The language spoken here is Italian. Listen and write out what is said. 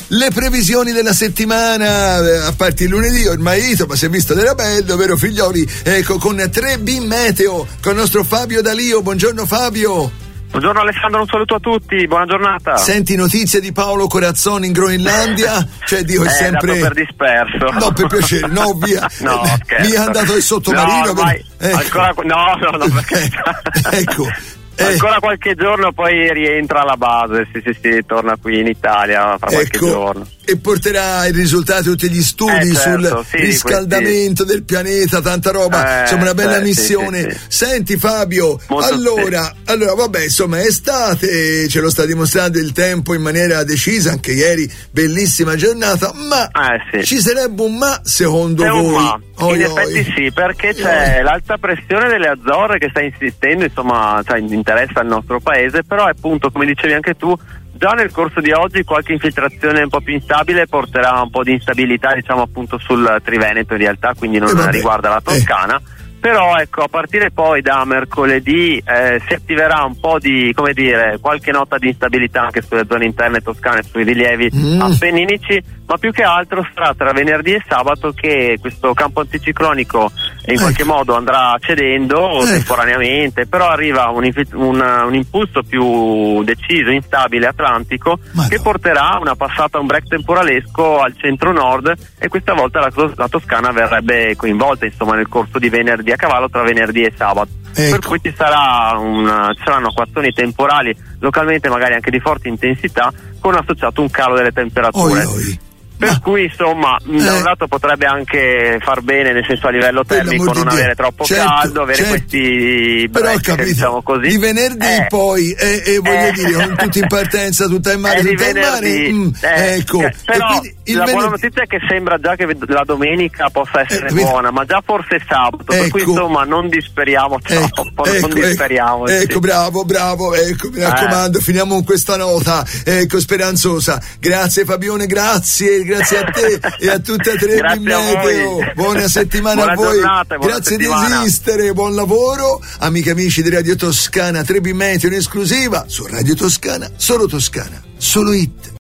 Le previsioni della settimana, a parte il lunedì ormai ma si è visto della bello, vero figlioli? Ecco, con 3B Meteo, con il nostro Fabio D'Alio. Buongiorno Fabio. Buongiorno Alessandro, un saluto a tutti, buona giornata. Senti notizie di Paolo Corazzoni in Groenlandia? Cioè dico è sempre... dato per disperso. No, per piacere, no via. No, scherzo. Via andato il sottomarino. No, ancora... No, perché... Ecco. Ancora qualche giorno poi rientra alla base, sì, torna qui in Italia fra qualche giorno. E porterà i risultati di tutti gli studi sul riscaldamento del pianeta, tanta roba, insomma una bella missione. Sì. Senti Fabio, allora vabbè, insomma è estate, ce lo sta dimostrando il tempo in maniera decisa, anche ieri bellissima giornata, ma ci sarebbe un ma secondo voi? In effetti sì, perché c'è l'alta pressione delle Azzorre che sta insistendo, insomma, interessa il nostro paese, però appunto, come dicevi anche tu, già nel corso di oggi qualche infiltrazione un po' più instabile porterà un po' di instabilità, diciamo appunto sul Triveneto in realtà, quindi non riguarda la Toscana. Però ecco, a partire poi da mercoledì si attiverà un po' di, come dire, qualche nota di instabilità anche sulle zone interne toscane, sui rilievi appenninici, ma più che altro sarà tra venerdì e sabato che questo campo anticiclonico in qualche modo andrà cedendo temporaneamente, però arriva un impulso più deciso, instabile, atlantico, che porterà una passata, un break temporalesco al centro-nord, e questa volta la Toscana verrebbe coinvolta, insomma, nel corso di venerdì, a cavallo tra venerdì e sabato. Per cui ci saranno acquazzoni temporali, localmente magari anche di forte intensità, con associato un calo delle temperature. Per cui insomma da un lato potrebbe anche far bene, nel senso a livello termico, non avere troppo caldo, avere questi break, diciamo così. Di venerdì poi voglio dire, con tutti in partenza, tutta in mare, tutta in mare. Ecco. Però la buona notizia è che sembra già che la domenica possa essere buona, ma già forse sabato, per cui insomma non disperiamo troppo, non disperiamo. Ecco, bravo, ecco, mi raccomando, finiamo con questa nota, ecco, speranzosa. Grazie Fabione, grazie a te e a tutte e 3B Meteo. Buona settimana a voi. Grazie di esistere, buon lavoro. Amiche e amici di Radio Toscana, 3B Meteo in esclusiva su Radio Toscana, solo hit.